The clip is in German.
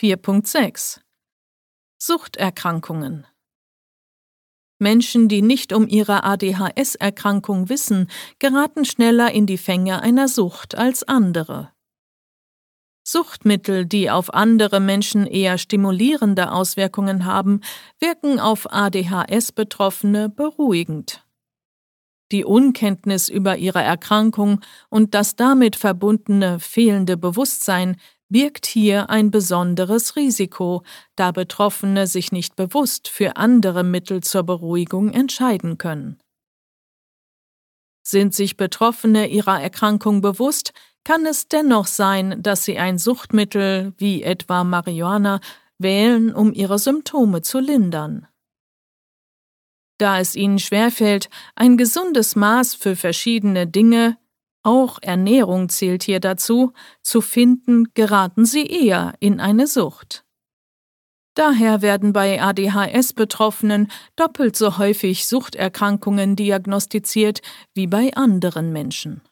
4.6 Suchterkrankungen. Menschen, die nicht um ihre ADHS-Erkrankung wissen, geraten schneller in die Fänge einer Sucht als andere. Suchtmittel, die auf andere Menschen eher stimulierende Auswirkungen haben, wirken auf ADHS-Betroffene beruhigend. Die Unkenntnis über ihre Erkrankung und das damit verbundene fehlende Bewusstsein birgt hier ein besonderes Risiko, da Betroffene sich nicht bewusst für andere Mittel zur Beruhigung entscheiden können. Sind sich Betroffene ihrer Erkrankung bewusst, kann es dennoch sein, dass sie ein Suchtmittel wie etwa Marihuana wählen, um ihre Symptome zu lindern. Da es ihnen schwerfällt, ein gesundes Maß für verschiedene Dinge, auch Ernährung zählt hier dazu, zu finden, geraten sie eher in eine Sucht. Daher werden bei ADHS-Betroffenen doppelt so häufig Suchterkrankungen diagnostiziert wie bei anderen Menschen.